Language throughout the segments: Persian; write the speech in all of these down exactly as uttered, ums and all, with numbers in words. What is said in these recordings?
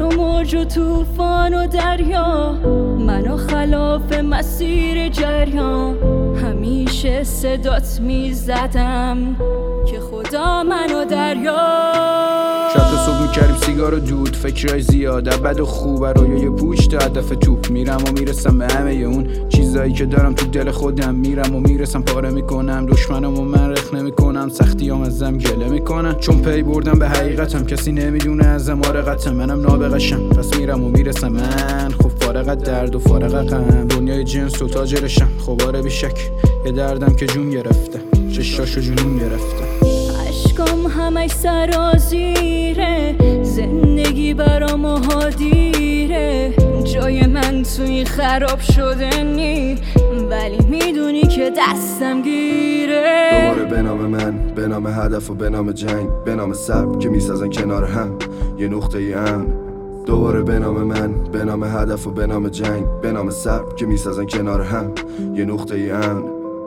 و موج و طوفان و دریا، منو خلاف مسیر جریان. همیشه صدات میزدم که خدا منو دریا. شب تا صبح میکردیم سیگار و دود، فکرهای زیاده بد و خوب، رویای پوچ تا هدف توپ. میرم و میرسم به همه اون چیزایی که دارم تو دل خودم. میرم و میرسم پاره میکنم دشمنم و من رخ نمیکنم. سختیام ازم گله میکنن چون پی بردم به حقیقتم. کسی نمیدونه ازم آرقتم، منم نابغشم. پس میرم و میرسم من خب فارغ از درد و فارغ غم. دنیای جنس و تاجرشم خب آره بیشک. یه دردم که جون گرفته چشاشو جنون گرفته. عشقام همش سرازیره، زندگی برام هادیره. جای من توی خراب شده نی، ولی میدونی که دستم گیره. دوباره به نام من، به نام هدف و به نام جنگ، به نام صبر که میسازن کنار هم یه نقطه ای امن. دوباره به نام من، به نام هدف و به نام جنگ، به نام صبر که میسازن کنار هم یه نقطه ای امن.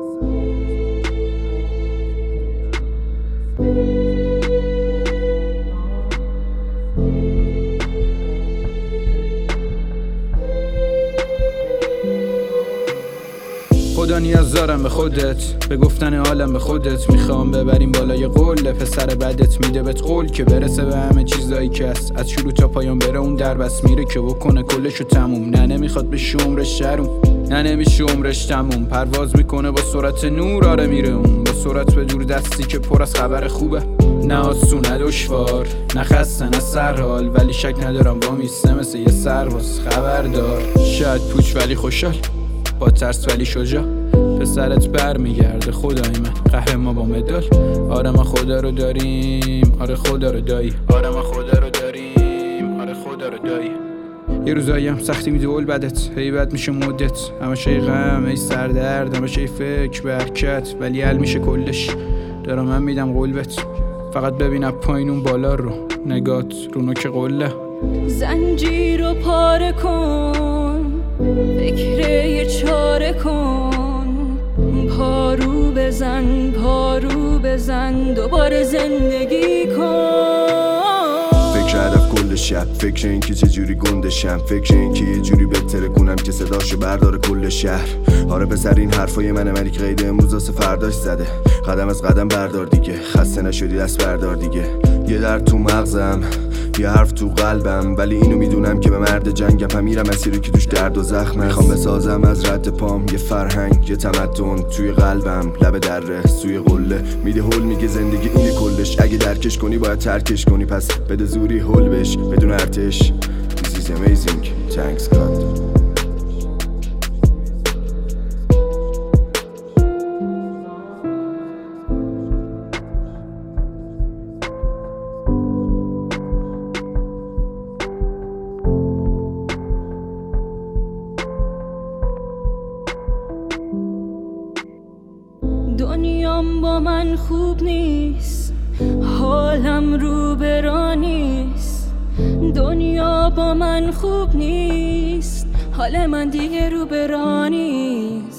خدا نیاز دارم به خودت، به گفتن حالم به خودت. میخوام ببریم بالای قول، پسر بدت میده بهت قول که برسه به همه چیزایی که هست. از شروع تا پایان بره اون در بس میره که بکنه کلشو تموم. نه نمیخواد بشه عمرش شروم، نه نمیشه عمرش تموم. پرواز میکنه با سرعت نور، آره میره اون با سرعت به دور دستی که پر از خبر خوبه. نه آسون نه دشوار، نه خسته نه سرحال، ولی شک ندارم با میسته مثل یه سرباز خبردار. شاید پوچ ولی خوشحال، با ترس ولی شجاع. پسرت بر میگرده خدای من، قهرمان با مدال. آره ما خدا رو داریم، آره خدا رو دایی. آره ما خدا رو داریم، آره خدا رو دایی. یه روزایی هم سختی میده اول بدت، هی بد میشه مدت. همش ای غم، ای سردرد، همش ای فکر به حرکت، ولی حل میشه کلش. دارم من میدم قول بهت، فقط ببین از پایین اون بالا رو. نگات رو نوک قله. زنجیر رو پاره کن، فکر یه چاره کن. پارو بزن، پارو بزن، دوباره زندگی کن. فکر هدف کل شب، فکر این که چجوری گندشم، فکر این که یه جوری بهتره کنم که صداشو برداره کل شهر. آره پسر این حرفای منه، ولی قید امروز واسه فرداش زده. قدم از قدم بردار دیگه، خسته نشدی دست بردار دیگه. یه درد تو مغزم، یه حرف تو قلبم، ولی اینو میدونم که به مرد جنگم. هم میرم مسیری که توش درد و زخمه. میخوام بسازم از رد پام یه فرهنگ، یه تمدن توی قلبم. لب دره سوی قله میده هول، میگه زندگی اینه کلش. اگه درکش کنی باید ترکش کنی، پس بده زوری هول بش بدون ارتش. This is amazing, thanks God. دنیام با من خوب نیست، حالم رو برا نیست. دنیا با من خوب نیست، حال من دیگه رو برا نیست.